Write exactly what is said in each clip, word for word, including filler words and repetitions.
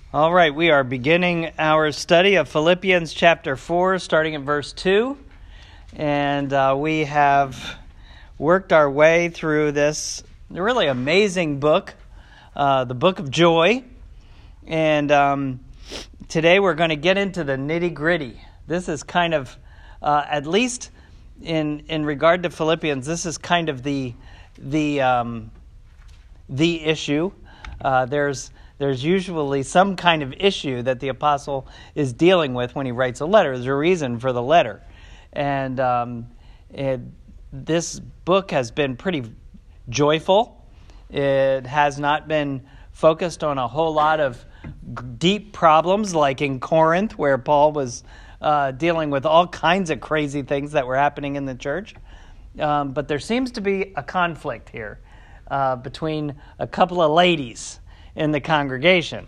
All right, we are beginning our study of Philippians chapter four, starting at verse two. And uh, we have worked our way through this really amazing book, uh, the book of joy. And um, today we're going to get into the nitty-gritty. This is kind of, uh, at least in in regard to Philippians, this is kind of the the um, the issue. Uh, there's There's usually some kind of issue that the apostle is dealing with when he writes a letter. There's a reason for the letter. And um, it, this book has been pretty joyful. It has not been focused on a whole lot of deep problems like in Corinth, where Paul was uh, dealing with all kinds of crazy things that were happening in the church. Um, but there seems to be a conflict here uh, between a couple of ladies in the congregation.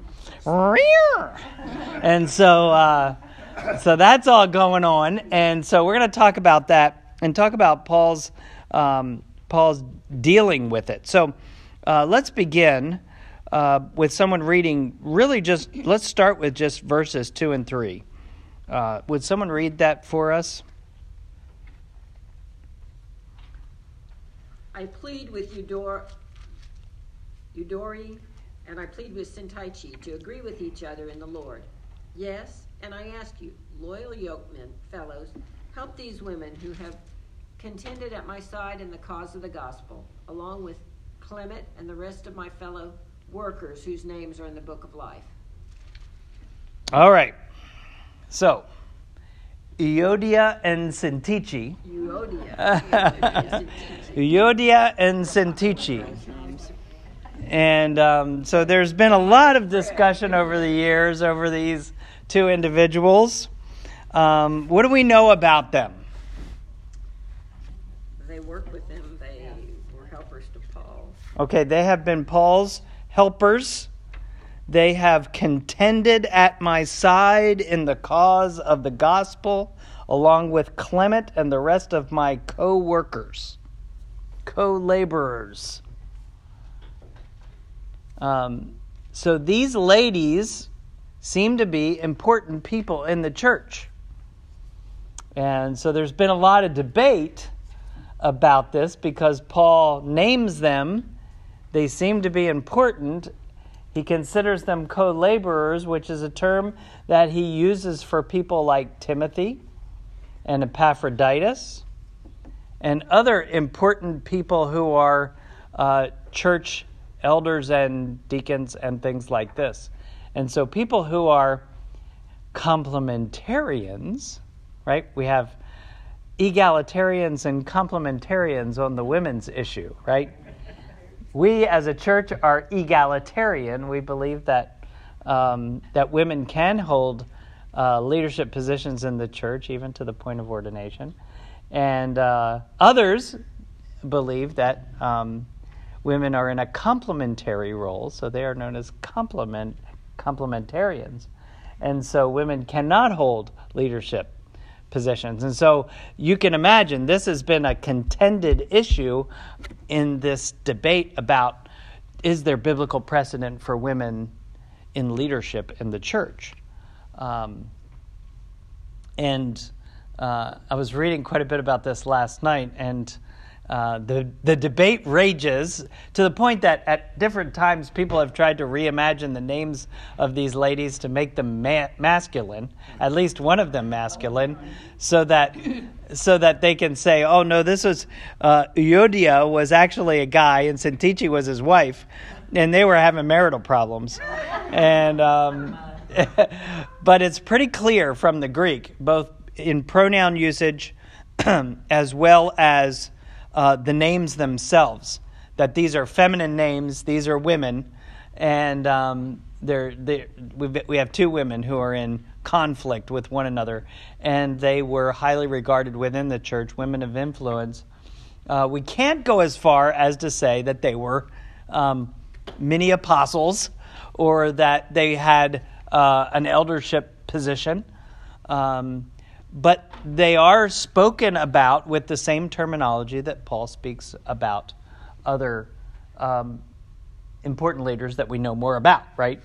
And so uh, so that's all going on. And so we're going to talk about that and talk about Paul's um, Paul's dealing with it. So uh, let's begin uh, with someone reading really just, let's start with just verses two and three. Uh, would someone read that for us? I plead with Eudor- Eudori and I plead with Syntyche to agree with each other in the Lord. Yes, and I ask you, loyal yokemen, fellows, help these women who have contended at my side in the cause of the gospel, along with Clement and the rest of my fellow workers whose names are in the book of life. All right. So, Euodia and Syntyche. Euodia. Euodia and Syntyche. And um, so there's been a lot of discussion over the years over these two individuals. Um, what do we know about them? They worked with him. They were helpers to Paul. Okay, they have been Paul's helpers. They have contended at my side in the cause of the gospel, along with Clement and the rest of my co-workers, co-laborers. Um, so these ladies seem to be important people in the church. And so there's been a lot of debate about this because Paul names them. They seem to be important. He considers them co-laborers, which is a term that he uses for people like Timothy and Epaphroditus and other important people who are uh, church elders and deacons and things like this. And so people who are complementarians, right? We have egalitarians and complementarians on the women's issue, right? We as a church are egalitarian. We believe that um, that women can hold uh, leadership positions in the church, even to the point of ordination. And uh, others believe that um, women are in a complementary role, so they are known as complement complementarians. And so women cannot hold leadership positions. And so you can imagine this has been a contended issue in this debate about, is there biblical precedent for women in leadership in the church? Um, and uh, I was reading quite a bit about this last night, and Uh, the the debate rages to the point that at different times people have tried to reimagine the names of these ladies to make them ma- masculine, at least one of them masculine, so that so that they can say, oh no, this was uh, Euodia was actually a guy and Syntyche was his wife, and they were having marital problems, and um, but it's pretty clear from the Greek, both in pronoun usage as well as Uh, the names themselves, that these are feminine names, these are women, and um, they're, they're, we've, we have two women who are in conflict with one another, and they were highly regarded within the church, women of influence. Uh, we can't go as far as to say that they were um, mini apostles or that they had uh, an eldership position. Um But they are spoken about with the same terminology that Paul speaks about other um, important leaders that we know more about, right?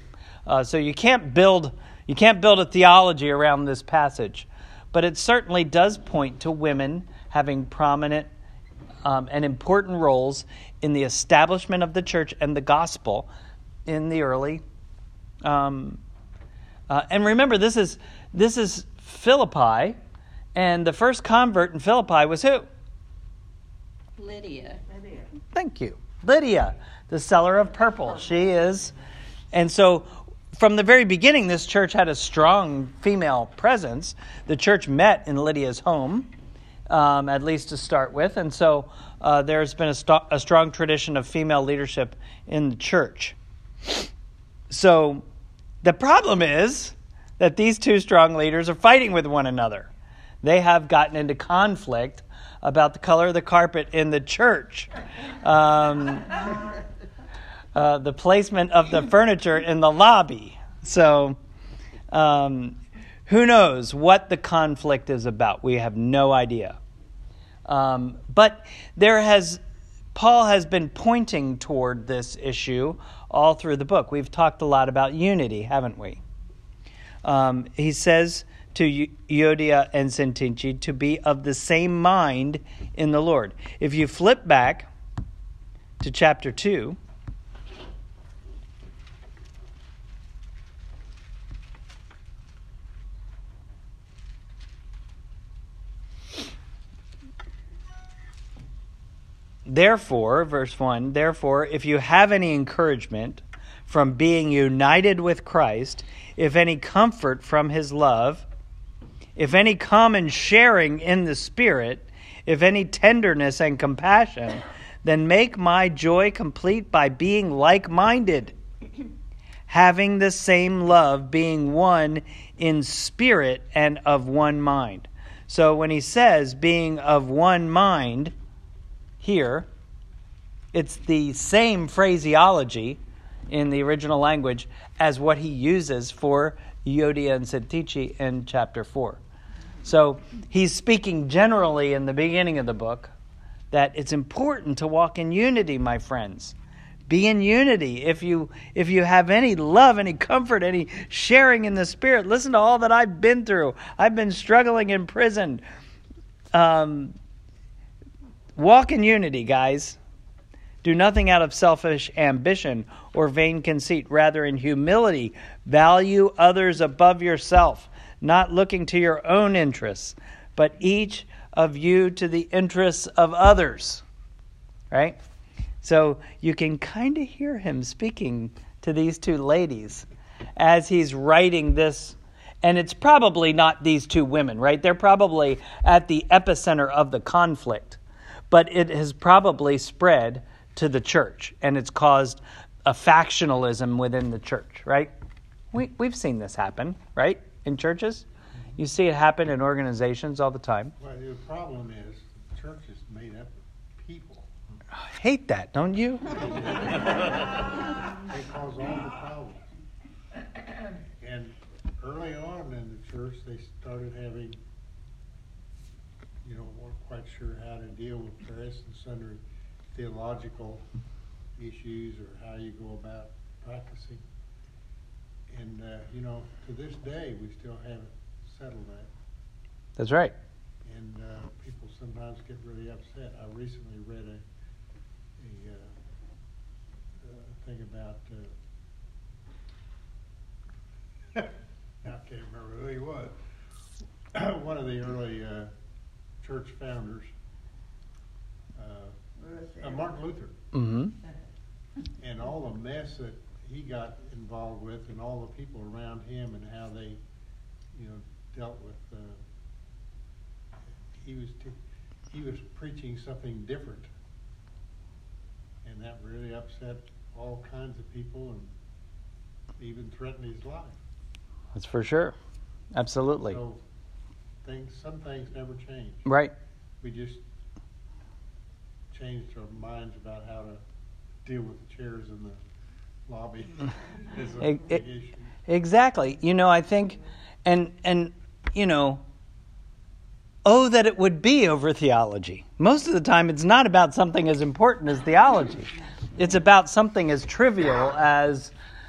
Uh, so you can't build you can't build a theology around this passage, but it certainly does point to women having prominent um, and important roles in the establishment of the church and the gospel in the early. Um, uh, and remember, this is this is Philippi, and the first convert in Philippi was who? Lydia. Lydia. Thank you, Lydia, the seller of purple. She is, and so. From the very beginning, this church had a strong female presence. The church met in Lydia's home, um, at least to start with. And so uh, there's been a, st- a strong tradition of female leadership in the church. So the problem is that these two strong leaders are fighting with one another. They have gotten into conflict about the color of the carpet in the church. Um Uh, the placement of the furniture in the lobby. So, um, who knows what the conflict is about? We have no idea. Um, but there has, Paul has been pointing toward this issue all through the book. We've talked a lot about unity, haven't we? Um, he says to Euodia and Syntyche to be of the same mind in the Lord. If you flip back to chapter two, Therefore, verse one, therefore, if you have any encouragement from being united with Christ, if any comfort from his love, if any common sharing in the Spirit, if any tenderness and compassion, then make my joy complete by being like-minded, having the same love, being one in spirit and of one mind. So when he says being of one mind, here, it's the same phraseology in the original language as what he uses for Euodia and Syntyche in chapter four. So he's speaking generally in the beginning of the book that it's important to walk in unity, my friends. Be in unity. If you if you have any love, any comfort, any sharing in the Spirit, listen to all that I've been through. I've been struggling in prison. Um, walk in unity, guys. Do nothing out of selfish ambition or vain conceit. Rather, in humility, value others above yourself, not looking to your own interests, but each of you to the interests of others. Right? So you can kind of hear him speaking to these two ladies as he's writing this. And it's probably not these two women, right? They're probably at the epicenter of the conflict. But it has probably spread to the church, and it's caused a factionalism within the church, right? We, we've seen this happen, right, in churches? You see it happen in organizations all the time. Well, the problem is the church is made up of people. I hate that, don't you? They cause all the problems. And early on in the church, they started having, you know, weren't quite sure how to deal with various and sundry theological issues or how you go about practicing. And, uh, you know, to this day, we still haven't settled that. That's right. And uh, people sometimes get really upset. I recently read a, a, uh, a thing about, uh, I can't remember who he was, one of the early uh, church founders, uh, uh, Martin Luther. Mm-hmm. And all the mess that he got involved with and all the people around him and how they, you know, dealt with, uh, he was t- he was preaching something different. And that really upset all kinds of people and even threatened his life. That's for sure. Absolutely. So things, some things never change. Right. We just changed our minds about how to deal with the chairs in the lobby. Is a It- big it- issue. Exactly. You know, I think, and, and you know, oh, that it would be over theology. Most of the time, it's not about something as important as theology. It's about something as trivial as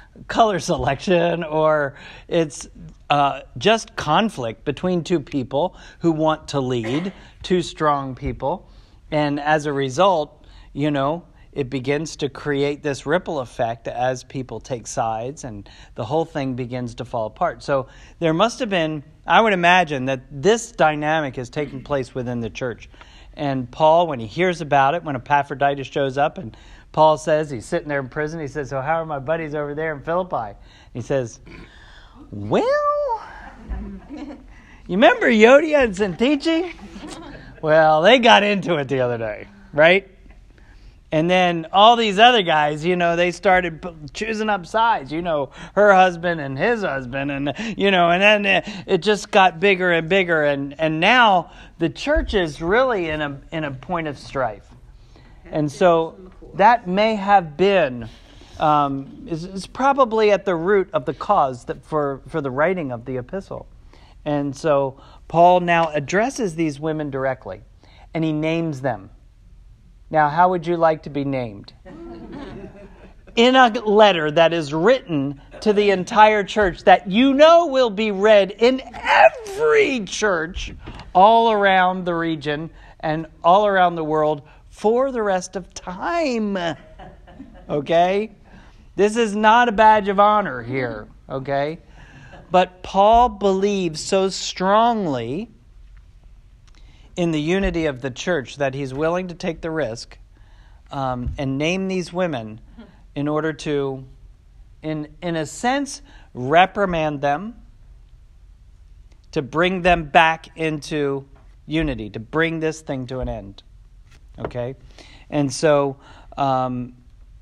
color selection, or it's uh, just conflict between two people who want to lead, two strong people. And as a result, you know, it begins to create this ripple effect as people take sides, and the whole thing begins to fall apart. So there must have been, I would imagine, that this dynamic is taking place within the church. And Paul, when he hears about it, when Epaphroditus shows up, and Paul says, he's sitting there in prison, he says, so how are my buddies over there in Philippi? He says, well, you remember Euodia and Syntyche? Well, they got into it the other day, right? And then all these other guys, you know, they started choosing up sides, you know, her husband and his husband, and, you know, and then it just got bigger and bigger. And, and now the church is really in a in a point of strife. And so that may have been, um, is, is probably at the root of the cause that for, for the writing of the epistle. And so Paul now addresses these women directly, and he names them. Now, how would you like to be named? In a letter that is written to the entire church that you know will be read in every church all around the region and all around the world for the rest of time. Okay? This is not a badge of honor here. Okay? But Paul believes so strongly in the unity of the church that he's willing to take the risk um, and name these women in order to, in in a sense, reprimand them, to bring them back into unity, to bring this thing to an end. Okay? And so um,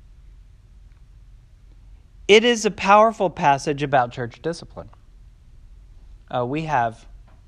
it is a powerful passage about church discipline. Uh, we have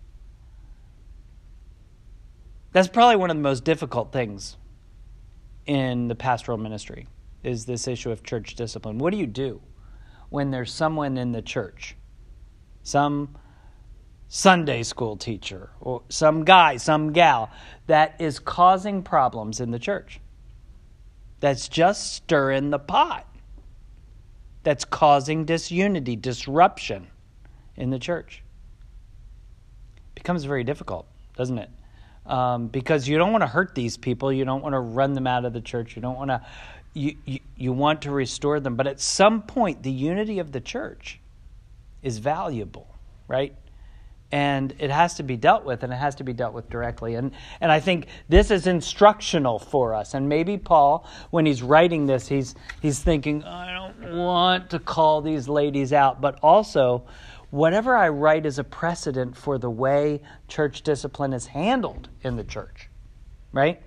That's probably one of the most difficult things in the pastoral ministry, is this issue of church discipline. What do you do when there's someone in the church, some Sunday school teacher, or some guy, some gal, that is causing problems in the church, that's just stirring the pot, that's causing disunity, disruption in the church? It becomes very difficult, doesn't it? Um, because you don't want to hurt these people. You don't want to run them out of the church. You don't want to, you, you, you want to restore them. But at some point, the unity of the church is valuable, right? And it has to be dealt with, and it has to be dealt with directly. And, and I think this is instructional for us. And maybe Paul, when he's writing this, he's, he's thinking, I don't want to call these ladies out, but also, whatever I write is a precedent for the way church discipline is handled in the church, right?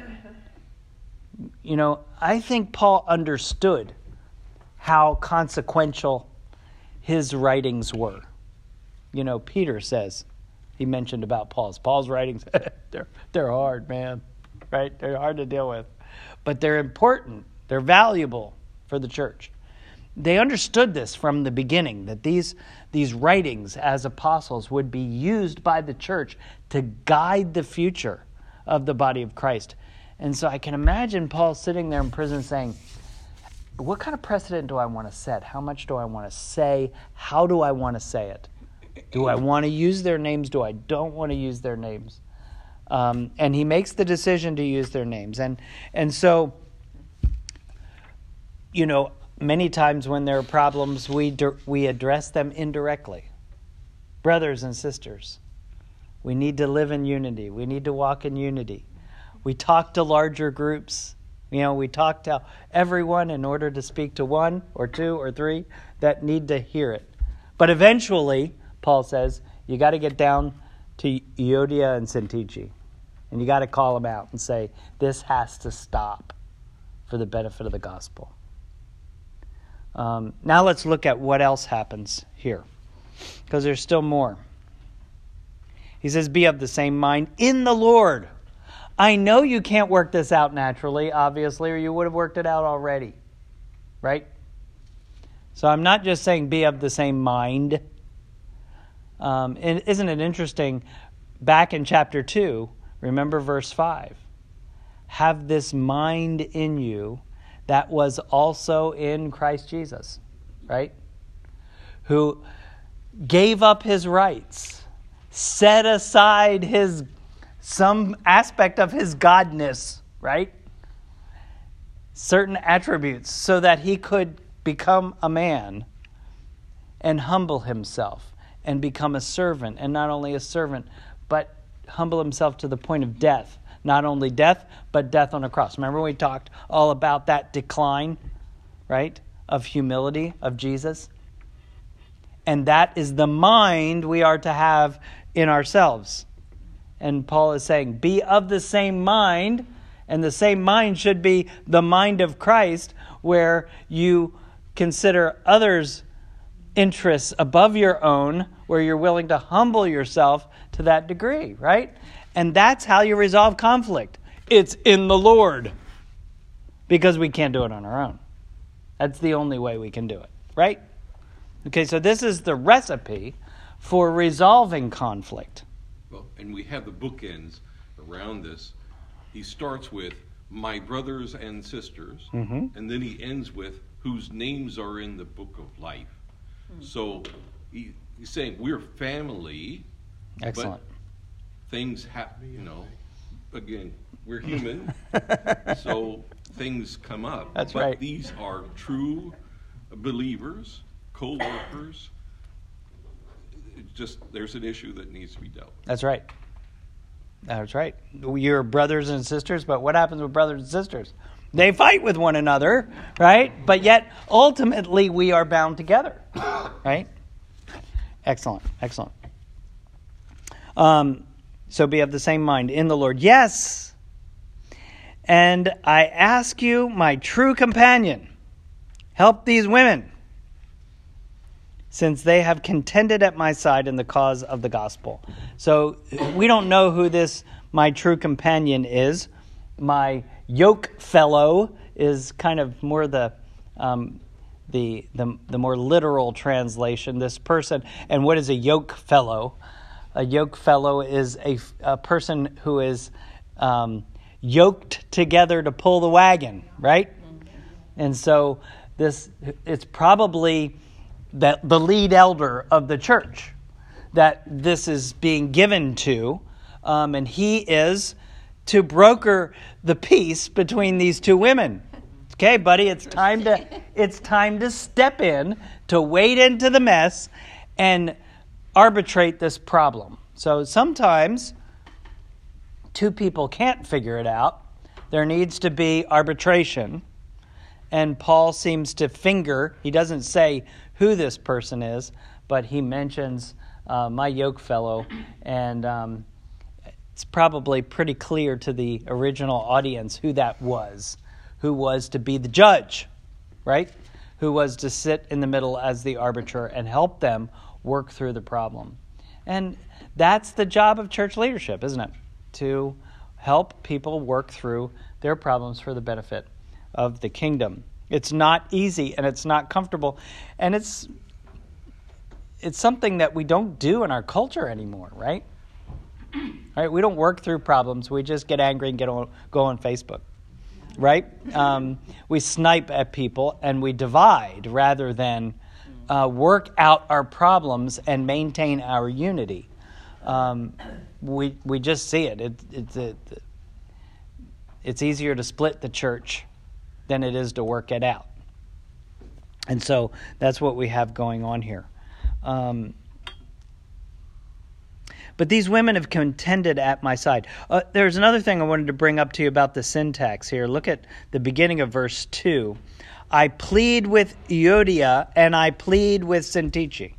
You know, I think Paul understood how consequential his writings were. You know, Peter says, he mentioned about Paul's. Paul's writings, they're, they're hard, man, right? They're hard to deal with. But they're important. They're valuable for the church. They understood this from the beginning, that these, these writings as apostles would be used by the church to guide the future of the body of Christ. And so I can imagine Paul sitting there in prison saying, what kind of precedent do I want to set? How much do I want to say? How do I want to say it? Do I want to use their names? Do I don't want to use their names? Um, and he makes the decision to use their names. And, and so, you know, many times when there are problems, we we address them indirectly. Brothers and sisters, we need to live in unity. We need to walk in unity. We talk to larger groups. You know, we talk to everyone in order to speak to one or two or three that need to hear it. But eventually, Paul says, you got to get down to Euodia and Syntyche, and you got to call them out and say, this has to stop for the benefit of the gospel. Um, now let's look at what else happens here, because there's still more. He says, be of the same mind in the Lord. I know you can't work this out naturally, obviously, or you would have worked it out already, right? So I'm not just saying be of the same mind. Um, and isn't it interesting, back in chapter two, remember verse five, have this mind in you that was also in Christ Jesus, right? Who gave up his rights, set aside his some aspect of his godness, right? Certain attributes so that he could become a man and humble himself and become a servant, and not only a servant, but humble himself to the point of death. Not only death, but death on a cross. Remember we talked all about that decline, right, of humility of Jesus? And that is the mind we are to have in ourselves. And Paul is saying, be of the same mind, and the same mind should be the mind of Christ, where you consider others' interests above your own, where you're willing to humble yourself to that degree, right? And that's how you resolve conflict. It's in the Lord. Because we can't do it on our own. That's the only way we can do it, right? Okay, so this is the recipe for resolving conflict. Well, and we have the bookends around this. He starts with, my brothers and sisters, mm-hmm. and then he ends with, whose names are in the book of life. Mm-hmm. So he, he's saying we're family. Excellent. But things happen, you know, again, we're human, so things come up. That's but right. These are true believers, co-workers. It's just, there's an issue that needs to be dealt with. That's right. That's right. You're brothers and sisters, but what happens with brothers and sisters? They fight with one another, right? But yet, ultimately, we are bound together, right? Excellent, excellent. Um, so be of the same mind in the Lord. Yes. And I ask you, my true companion, help these women, since they have contended at my side in the cause of the gospel. So we don't know who this my true companion is. My yoke fellow is kind of more the um, the, the the more literal translation. This person, and what is a yoke fellow? A yoke fellow is a, a person who is um, yoked together to pull the wagon, right? And so this it's probably that the lead elder of the church that this is being given to, um, and he is to broker the peace between these two women. Okay, buddy, it's time to it's time to step in, to wade into the mess and arbitrate this problem. So sometimes two people can't figure it out. There needs to be arbitration. And Paul seems to finger, he doesn't say who this person is, but he mentions uh, my yoke fellow. And um, it's probably pretty clear to the original audience who that was, who was to be the judge, right? Who was to sit in the middle as the arbiter and help them work through the problem. And that's the job of church leadership, isn't it? To help people work through their problems for the benefit of the kingdom. It's not easy and it's not comfortable. And it's it's something that we don't do in our culture anymore, right? Right? We don't work through problems. We just get angry and get on, go on Facebook, right? Um, we snipe at people and we divide rather than uh, work out our problems and maintain our unity. Um, we we just see it. it, it, it it's easier to split the church than it is to work it out. And so that's what we have going on here. Um, but these women have contended at my side. Uh, there's another thing I wanted to bring up to you about the syntax here. Look at the beginning of verse two. I plead with Euodia and I plead with Syntyche.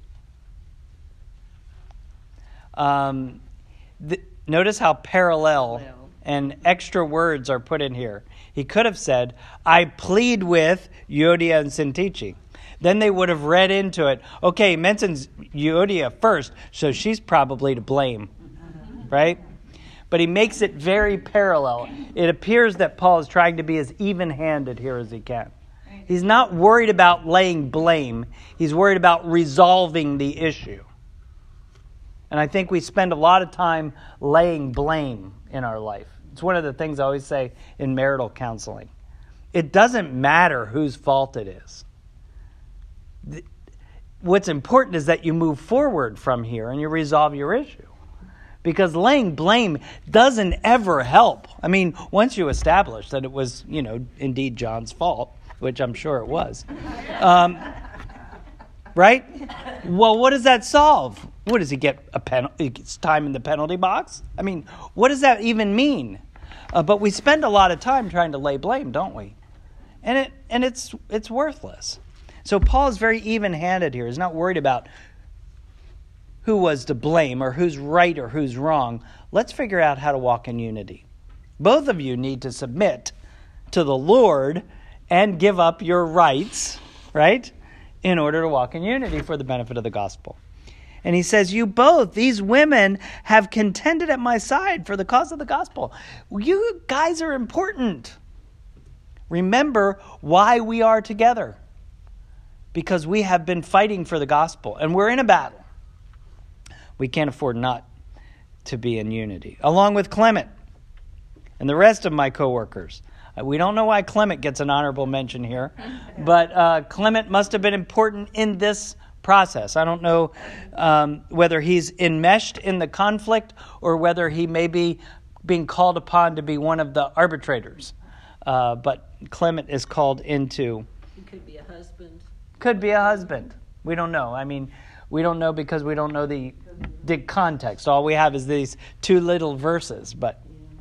Um, th- notice how parallel and extra words are put in here. He could have said, I plead with Euodia and Syntyche. Then they would have read into it, okay, he mentions Euodia first, so she's probably to blame, right? But he makes it very parallel. It appears that Paul is trying to be as even-handed here as he can. He's not worried about laying blame. He's worried about resolving the issue. And I think we spend a lot of time laying blame in our life. It's one of the things I always say in marital counseling. It doesn't matter whose fault it is. th- what's important is that you move forward from here and you resolve your issue. Because laying blame doesn't ever help. I mean, once you establish that it was, you know, indeed John's fault, which I'm sure it was, um, right? Well, what does that solve? What, does he get a penalty? He gets time in the penalty box? I mean, what does that even mean? Uh, but we spend a lot of time trying to lay blame, don't we? And it and it's it's worthless. So Paul is very even-handed here. He's not worried about who was to blame or who's right or who's wrong. Let's figure out how to walk in unity. Both of you need to submit to the Lord and give up your rights, right, in order to walk in unity for the benefit of the gospel. And he says, you both, these women, have contended at my side for the cause of the gospel. You guys are important. Remember why we are together. Because we have been fighting for the gospel, and we're in a battle. We can't afford not to be in unity. Along with Clement and the rest of my coworkers. We don't know why Clement gets an honorable mention here, but uh, Clement must have been important in this process. I don't know um, whether he's enmeshed in the conflict or whether he may be being called upon to be one of the arbitrators. Uh, but Clement is called into... He could be a husband. Could be a husband. We don't know. I mean, we don't know because we don't know the, the context. All we have is these two little verses. But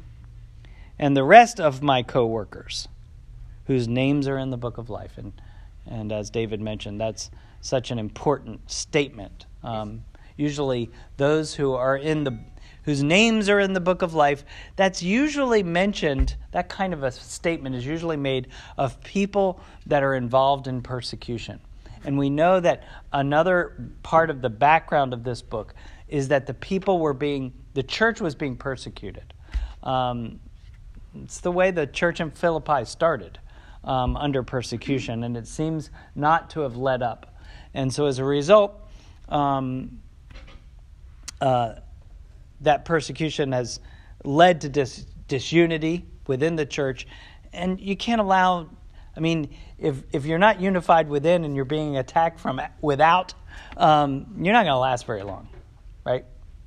and the rest of my co-workers, whose names are in the book of life. And, and as David mentioned, that's such an important statement. Um, usually those who are in the, whose names are in the book of life, that's usually mentioned, that kind of a statement is usually made of people that are involved in persecution. And we know that another part of the background of this book is that the people were being, the church was being persecuted. Um, it's the way the church in Philippi started, um, under persecution, and it seems not to have let up. And so as a result, um, uh, that persecution has led to dis- disunity within the church, and you can't allow... I mean, if if you're not unified within and you're being attacked from without, um, you're not going to last very long, right?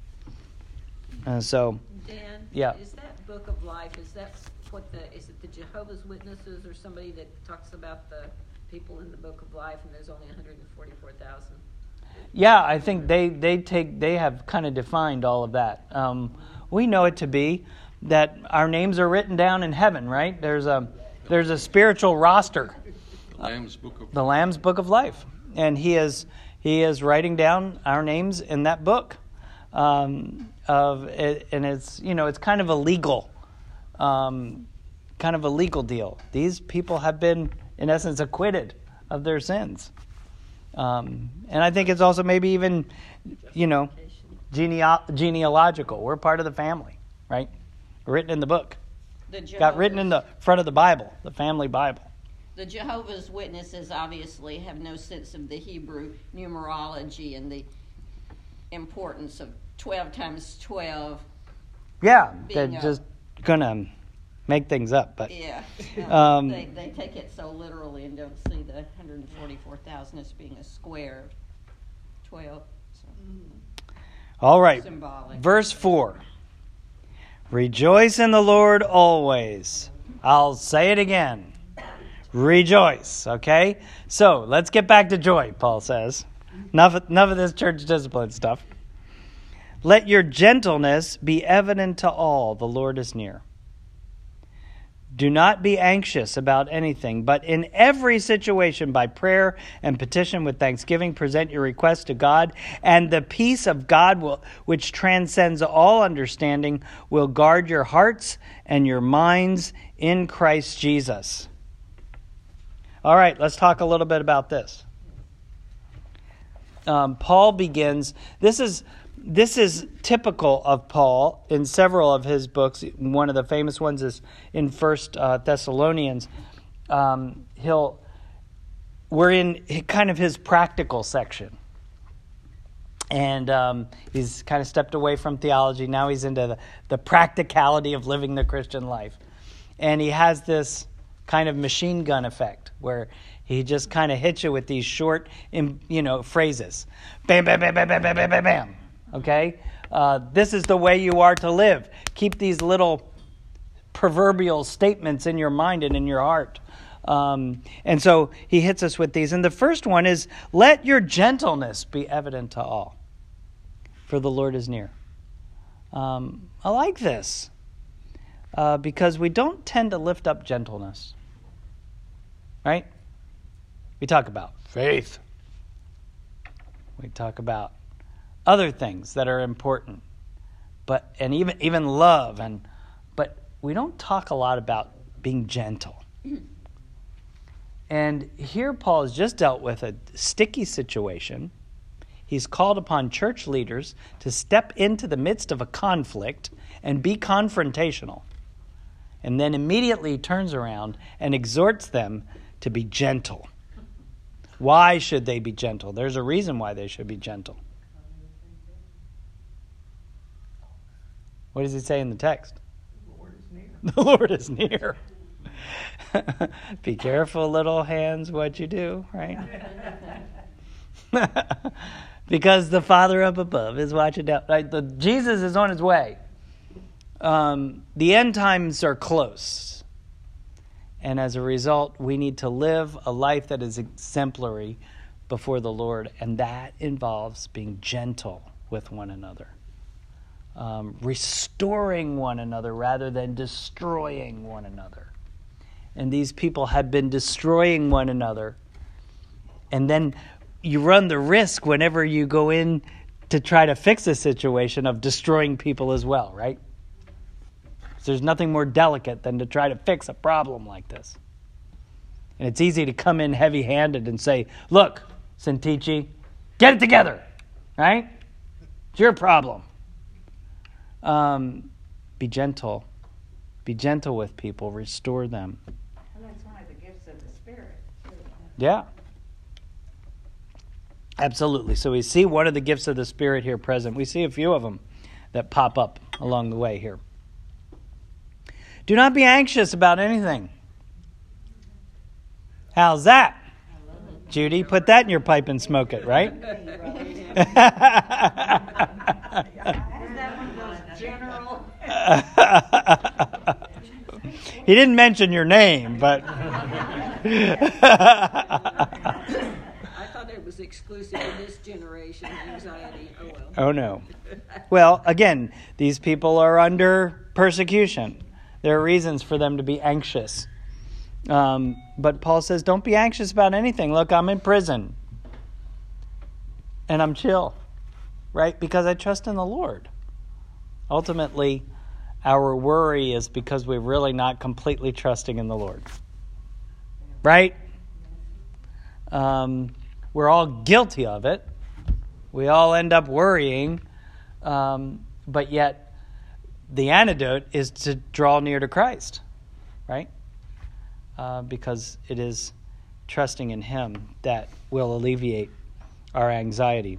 And so, Dan, yeah. Is that book of life, is that what the, is it the Jehovah's Witnesses or somebody that talks about the people in the book of life and there's only one hundred forty-four thousand? Yeah, I think they, they take they have kind of defined all of that. Um, we know it to be that our names are written down in heaven, right? There's a there's a spiritual roster. The Lamb's Book of The Lamb's Book of Life, and he is he is writing down our names in that book. Um, of it, and it's you know it's kind of a legal, um, kind of a legal deal. These people have been in essence acquitted of their sins. Um, and I think it's also maybe even, you know, geneo- genealogical. We're part of the family, right? Written in the book. The Got written in the front of the Bible, the family Bible. The Jehovah's Witnesses obviously have no sense of the Hebrew numerology and the importance of twelve times twelve. Yeah, they're Being a- just going to make things up. But Yeah. Um, they, they take it so literally and don't see the one hundred forty-four thousand as being a square of twelve. So, all right, symbolic. verse four. Rejoice in the Lord always. I'll say it again. Rejoice, okay? So, let's get back to joy, Paul says. Enough, enough of this church discipline stuff. Let your gentleness be evident to all. The Lord is near. Do not be anxious about anything, but in every situation, by prayer and petition with thanksgiving, present your requests to God, and the peace of God, will, which transcends all understanding, will guard your hearts and your minds in Christ Jesus. All right, let's talk a little bit about this. Um, Paul begins, this is... This is typical of Paul in several of his books. One of the famous ones is in First uh, Thessalonians. Um, he'll we're in kind of his practical section, and um, he's kind of stepped away from theology. Now he's into the, the practicality of living the Christian life, and he has this kind of machine gun effect where He just kind of hits you with these short, you know, phrases. Bam, bam, bam, bam, bam, bam, bam, bam, bam. Okay? Uh, this is the way you are to live. Keep these little proverbial statements in your mind and in your heart. Um, and so he hits us with these. And the first one is, let your gentleness be evident to all, for the Lord is near. Um, I like this uh, because we don't tend to lift up gentleness. Right? We talk about faith. We talk about other things that are important, but and even even love, and but we don't talk a lot about being gentle. And here Paul has just dealt with a sticky situation. He's called upon church leaders to step into the midst of a conflict and be confrontational. And then immediately turns around and exhorts them to be gentle. Why should they be gentle? There's a reason why they should be gentle. What does he say in the text? The Lord is near. Be careful, little hands, what you do, right? Because the Father up above is watching down. Right? The, Jesus is on his way. Um, the end times are close. And as a result, we need to live a life that is exemplary before the Lord. And that involves being gentle with one another. Um, restoring one another rather than destroying one another. And these people had been destroying one another. And then you run the risk whenever you go in to try to fix a situation of destroying people as well, right? There's nothing more delicate than to try to fix a problem like this. And it's easy to come in heavy-handed and say, look, Sintici, get it together, right? It's your problem. Um, be gentle. Be gentle with people. Restore them. And that's one of the gifts of the Spirit. Yeah. Absolutely. So we see one of the gifts of the Spirit here present. We see a few of them that pop up along the way here. Do not be anxious about anything. How's that? Judy, put that in your pipe and smoke it, right? Is that one of those general? He didn't mention your name, but... I thought it was exclusive to this generation, anxiety. Oh, well. Oh, no. Well, again, these people are under persecution. There are reasons for them to be anxious. Um, but Paul says, don't be anxious about anything. Look, I'm in prison. And I'm chill. Right? Because I trust in the Lord. Ultimately, our worry is because we're really not completely trusting in the Lord. Right? Um, we're all guilty of it. We all end up worrying. Um, but yet, the antidote is to draw near to Christ, right? Uh, because it is trusting in Him that will alleviate our anxiety.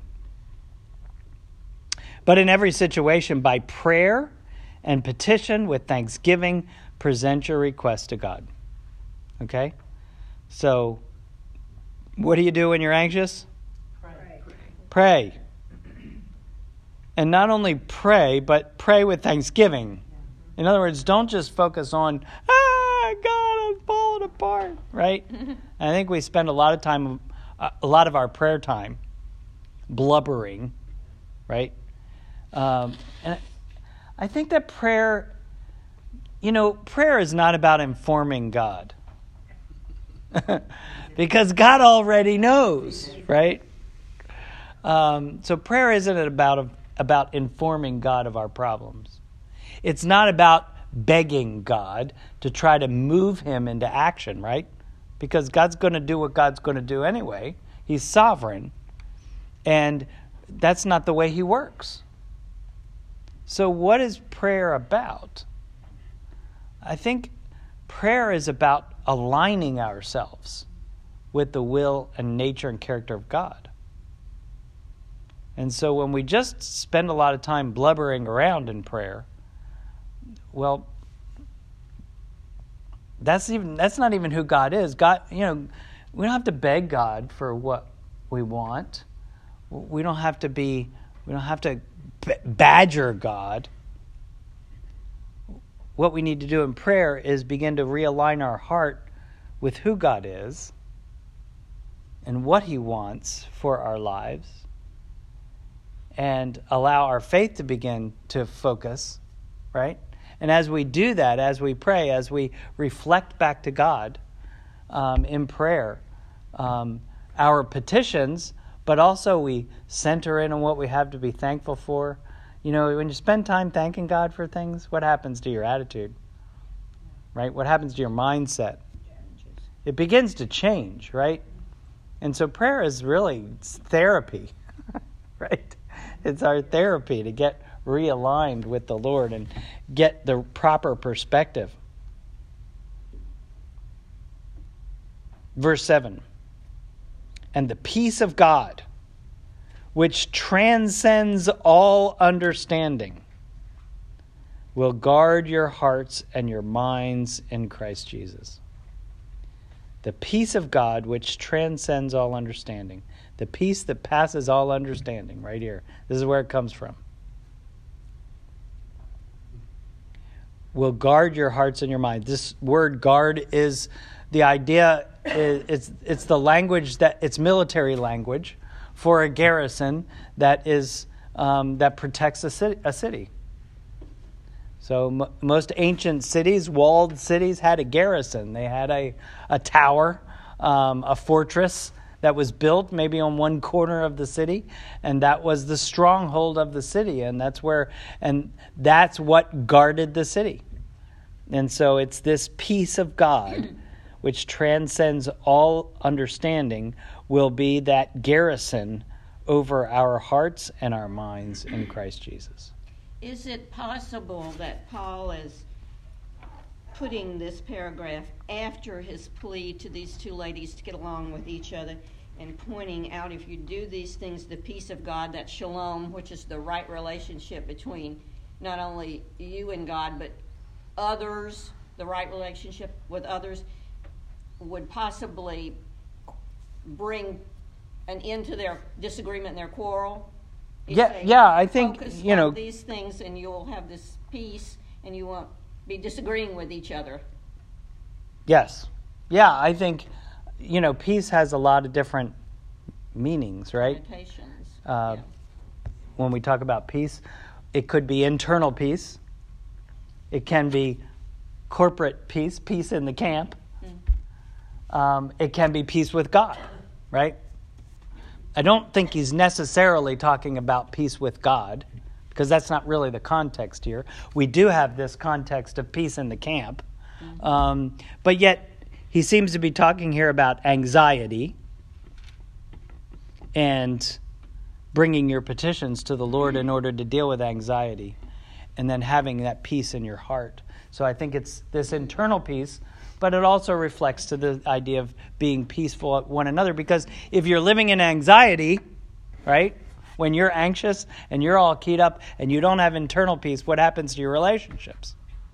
But in every situation, by prayer and petition with thanksgiving, present your request to God. Okay? So, what do you do when you're anxious? Pray. Pray. And not only pray, but pray with thanksgiving. In other words, don't just focus on, ah, God, I'm falling apart, right? I think we spend a lot of time, a lot of our prayer time blubbering, right? Um, and I think that prayer, you know, prayer is not about informing God. Because God already knows, right? Um, so prayer isn't about, about informing God of our problems. It's not about begging God to try to move Him into action, right? Because God's going to do what God's going to do anyway. He's sovereign. And that's not the way He works. So what is prayer about? I think prayer is about aligning ourselves with the will and nature and character of God. And so when we just spend a lot of time blubbering around in prayer, well, that's even that's not even who God is. God, you know, we don't have to beg God for what we want. We don't have to be, we don't have to b- badger God. What we need to do in prayer is begin to realign our heart with who God is and what He wants for our lives, and allow our faith to begin to focus, right? And as we do that, as we pray, as we reflect back to God um, in prayer, um, our petitions, but also we center in on what we have to be thankful for. You know, when you spend time thanking God for things, what happens to your attitude? Right? What happens to your mindset? It begins to change, right? And so prayer is really it's therapy, right? It's our therapy to get realigned with the Lord and get the proper perspective. Verse seven. And the peace of God, which transcends all understanding, will guard your hearts and your minds in Christ Jesus. The peace of God, which transcends all understanding. The peace that passes all understanding, right here. This is where it comes from. Will guard your hearts and your minds. This word guard is the idea, it's it's the language that, it's military language for a garrison that is um, that protects a city. A city. So m- most ancient cities, walled cities, had a garrison. They had a, a tower, um, a fortress that was built maybe on one corner of the city, and that was the stronghold of the city, and that's where, and that's what guarded the city. And so it's this peace of God, which transcends all understanding, will be that garrison over our hearts and our minds in Christ Jesus. Is it possible that Paul is putting this paragraph after his plea to these two ladies to get along with each other and pointing out, if you do these things, the peace of God, that shalom, which is the right relationship between not only you and God, but others, the right relationship with others, would possibly bring an end to their disagreement and their quarrel? You Yeah, say, yeah, I think, focus you know- on these things and you'll have this peace and you won't be disagreeing with each other. Yes. Yeah, I think, you know, peace has a lot of different meanings, right? Connotations. Uh, yeah. When we talk about peace, it could be internal peace. It can be corporate peace, peace in the camp. Mm. Um, it can be peace with God, right? I don't think he's necessarily talking about peace with God, because that's not really the context here. We do have this context of peace in the camp. Mm-hmm. Um, but yet, he seems to be talking here about anxiety and bringing your petitions to the Lord in order to deal with anxiety, and then having that peace in your heart. So I think it's this internal peace, but it also reflects to the idea of being peaceful at one another. Because if you're living in anxiety, right, when you're anxious and you're all keyed up and you don't have internal peace, what happens to your relationships?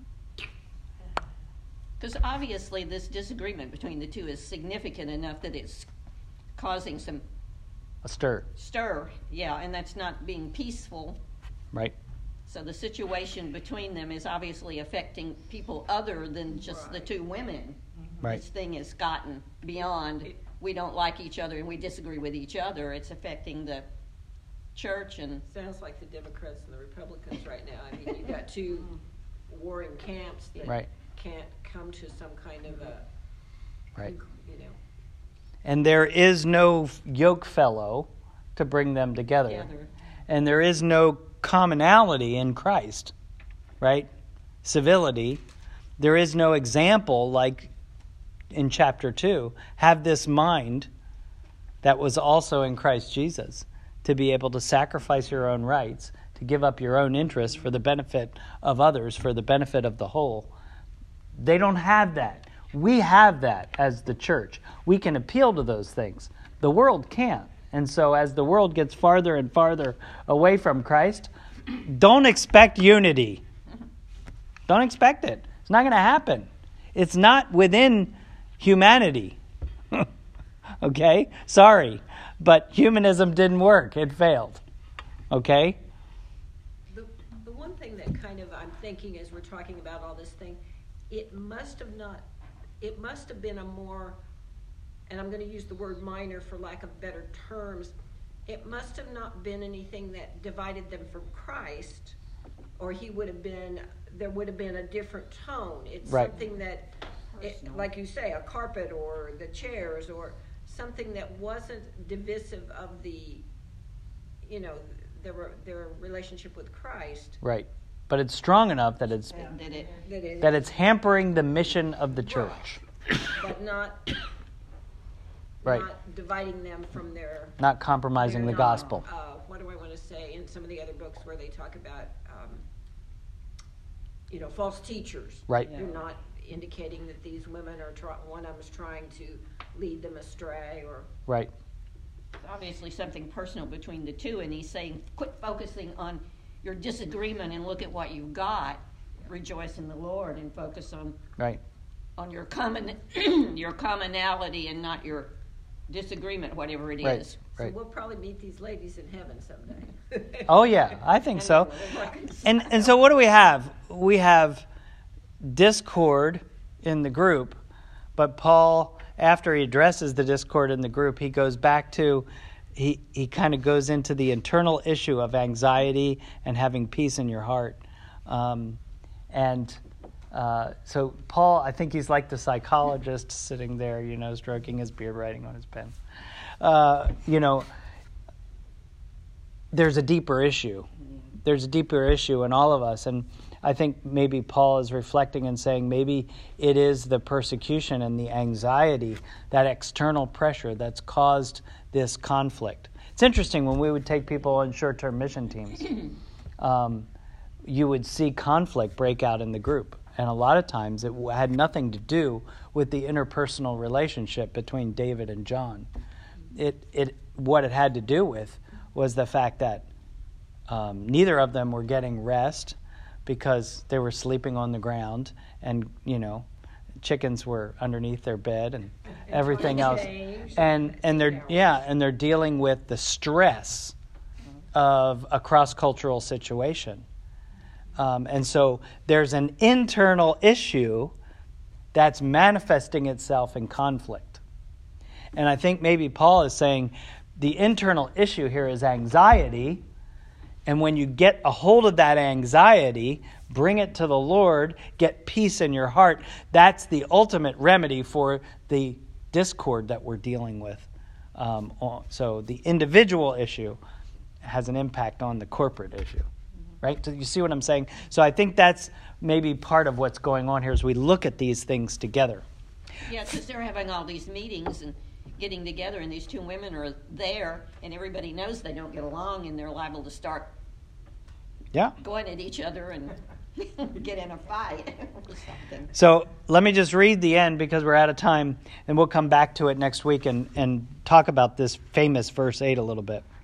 Because obviously this disagreement between the two is significant enough that it's causing some A stir, stir, yeah, and that's not being peaceful. right? So the situation between them is obviously affecting people other than just the two women. Right. This thing has gotten beyond, we don't like each other and we disagree with each other. It's affecting the church and... Sounds like the Democrats and the Republicans right now. I mean, you've got two warring camps that Right. can't come to some kind of a, Right. you know. And there is no yoke fellow to bring them together. Together. And there is no commonality in Christ, right? Civility. There is no example like in chapter two. Have this mind that was also in Christ Jesus, to be able to sacrifice your own rights, to give up your own interests for the benefit of others, for the benefit of the whole. They don't have that. We have that as the church. We can appeal to those things. The world can't. And so as the world gets farther and farther away from Christ, don't expect unity. Don't expect it. It's not going to happen. It's not within humanity. Okay? Sorry. But humanism didn't work. It failed. Okay? The, the one thing that kind of I'm thinking as we're talking about all this thing, it must have not, it must have been a more, and I'm going to use the word minor for lack of better terms, it must have not been anything that divided them from Christ, or he would have been, there would have been a different tone. It's Right. something that, it, like you say, a carpet or the chairs or something that wasn't divisive of the, you know, their, their relationship with Christ. Right. But it's strong enough that it's That it, That it, that it's hampering the mission of the church. but not, Right. not dividing them from their. Not compromising their the non- gospel. Uh, what do I want to say in some of the other books where they talk about, um, you know, false teachers. Right. You're not indicating that these women are try- one of them is trying to lead them astray or. Right. obviously something personal between the two, and he's saying, quit focusing on your disagreement and look at what you've got. Rejoice in the Lord and focus on Right. on your common your commonality and not your disagreement, whatever it is. Right. So Right. we'll probably meet these ladies in heaven someday. Oh yeah, I think so. And and so what do we have? We have discord in the group, but Paul, after he addresses the discord in the group, he goes back to he he kind of goes into the internal issue of anxiety and having peace in your heart. Um, and uh, so Paul, I think he's like the psychologist sitting there, you know, stroking his beard, writing on his pen. Uh, you know, there's a deeper issue. There's a deeper issue in all of us. And I think maybe Paul is reflecting and saying maybe it is the persecution and the anxiety, that external pressure that's caused this conflict. It's interesting, when we would take people on short-term mission teams, um, you would see conflict break out in the group. And a lot of times it had nothing to do with the interpersonal relationship between David and John. It it what it had to do with was the fact that um, neither of them were getting rest because they were sleeping on the ground, and you know, chickens were underneath their bed and everything else, and and they're yeah, and they're dealing with the stress of a cross-cultural situation, um, and so there's an internal issue that's manifesting itself in conflict. And I think maybe Paul is saying the internal issue here is anxiety. And when you get a hold of that anxiety, bring it to the Lord, get peace in your heart. That's the ultimate remedy for the discord that we're dealing with. Um, so the individual issue has an impact on the corporate issue. Right? So you see what I'm saying? So I think that's maybe part of what's going on here as we look at these things together. Yeah, because they're having all these meetings and getting together, and these two women are there, and everybody knows they don't get along, and they're liable to start Yeah. going at each other and get in a fight or something. So let me just read the end because we're out of time, and we'll come back to it next week and, and talk about this famous verse eight a little bit.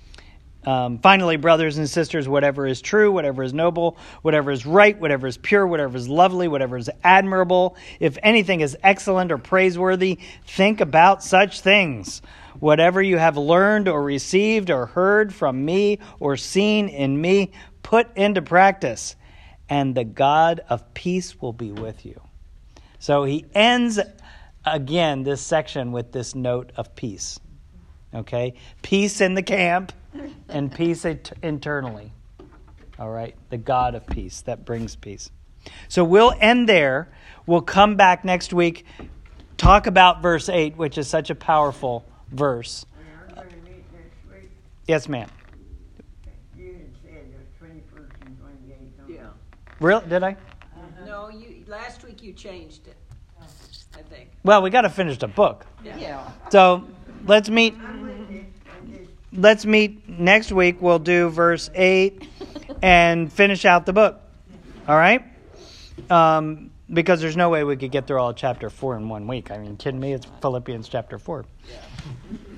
Um, Finally, brothers and sisters, whatever is true, whatever is noble, whatever is right, whatever is pure, whatever is lovely, whatever is admirable, if anything is excellent or praiseworthy, think about such things. Whatever you have learned or received or heard from me or seen in me, put into practice, and the God of peace will be with you. So he ends again this section with this note of peace. Okay? Peace in the camp and peace it- internally. All right? The God of peace that brings peace. So we'll end there. We'll come back next week, talk about verse eight, which is such a powerful verse. We are going to meet next week. Yes, ma'am. You had said the twenty-first and twenty-eighth. on Yeah. Really? Did I? No, you, last week you changed it, I think. Well, we got to finish the book. Yeah. So let's meet. I'm with you. I just, Let's meet next week. We'll do verse eight and finish out the book. All right? Um, because there's no way we could get through all of chapter four in one week. I mean, kidding me? It's Philippians chapter four.